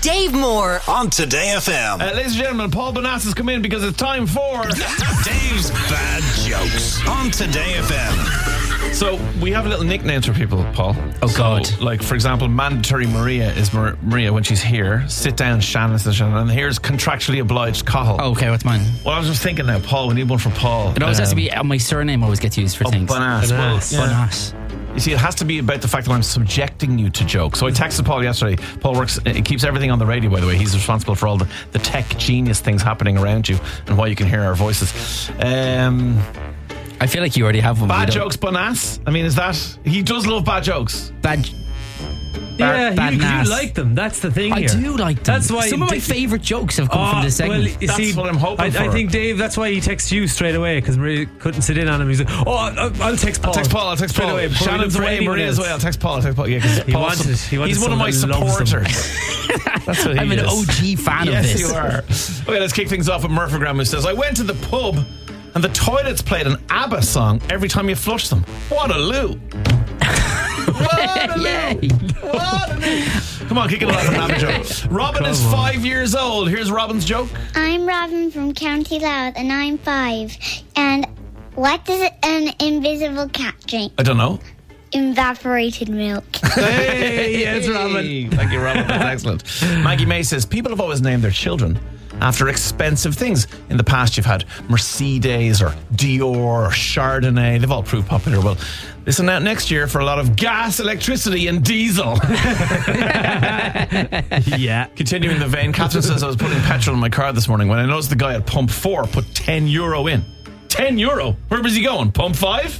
Dave Moore on Today FM. Ladies and gentlemen, Paul Bonas has come in because it's time for Dave's Bad Jokes on Today FM. So we have little nicknames for people, Paul. Oh, God. Like, for example, mandatory Maria is Maria when she's here. Sit down, Shannon, says Shannon. And here's contractually obliged Cathal. Oh, okay, what's mine? Well, I was just thinking now, Paul, we need one for Paul. It always has to be, my surname always gets used for things. Bonas. Bonas. You see, it has to be about the fact that I'm subjecting you to jokes. So I texted Paul yesterday. Paul he keeps everything on the radio, by the way. He's responsible for all the tech genius things happening around you and why you can hear our voices. I feel like you already have one. Bad jokes, Bonas. I mean, is that... He does love bad jokes. Yeah, you like them. That's the thing here. I do like them. That's why some of my favourite jokes have come from this segment. Well, you see, what I'm hoping for. I think, Dave, that's why he texts you straight away, because Maria couldn't sit in on him. He's like, I'll text Paul. I'll text Paul. Away, Shannon's away, Maria's away. I'll text Paul. Yeah, he's one of my supporters. That's what I'm an OG fan of this. Yes, you are. Okay, let's kick things off with Murphygram, who says, I went to the pub and the toilets played an ABBA song every time you flush them. What a loo. Come on, kick it off with an ABBA joke. Robin is 5 years old. Here's Robin's joke. I'm Robin from County Louth and I'm 5. And what does an invisible cat drink? I don't know. Evaporated milk. Hey, yes, Robin. Thank you, Robin. That's excellent. Maggie May says, people have always named their children after expensive things. In the past, you've had Mercedes or Dior or Chardonnay. They've all proved popular. Well, listen out next year for a lot of gas, electricity and diesel. Yeah. Continuing the vein, Catherine says, I was putting petrol in my car this morning when I noticed the guy at pump 4 put €10 in. €10? Where was he going? Pump 5?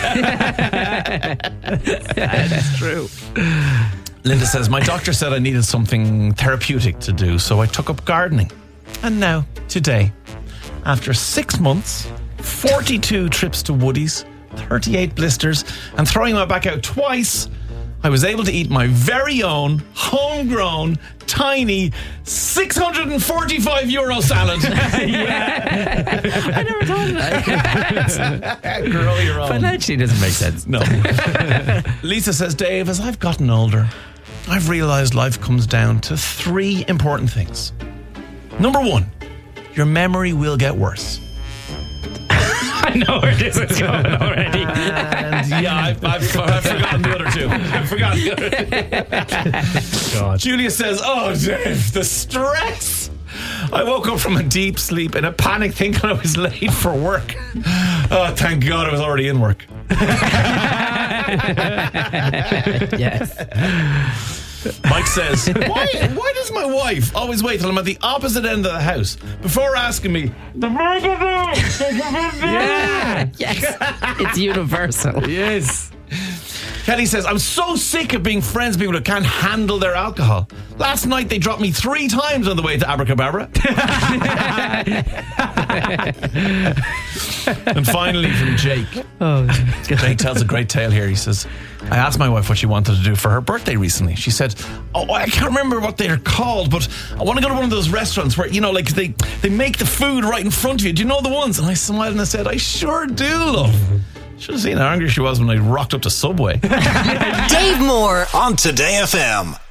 That's true. Linda says, my doctor said I needed something therapeutic to do, so I took up gardening. And now, today, after 6 months, 42 trips to Woody's, 38 blisters, and throwing my back out twice, I was able to eat my very own, homegrown, tiny, €645 salad. Yeah. I never thought of that. Grow your own. Financially, it doesn't make sense. No. Lisa says, Dave, as I've gotten older, I've realised life comes down to 3 important things. Number 1, your memory will get worse. I know where this is going already. And yeah, I've forgotten the other 2. I've forgotten the other 2. God. Julia says, oh, Dave, the stress. I woke up from a deep sleep in a panic thinking I was late for work. Oh, thank God I was already in work. Yes. Mike says, why does my wife always wait till I'm at the opposite end of the house before asking me, Yeah. Yes. It's universal. Yes. Kelly says, I'm so sick of being friends with people who can't handle their alcohol. Last night they dropped me 3 times on the way to Abracadabra. And finally from Jake. Jake tells a great tale here. He says, I asked my wife what she wanted to do for her birthday recently. She said, I can't remember what they're called, but I want to go to one of those restaurants where, like they make the food right in front of you. Do you know the ones? And I smiled and I said, I sure do, love. Should have seen how angry she was when I rocked up to Subway. Dave Moore on Today FM.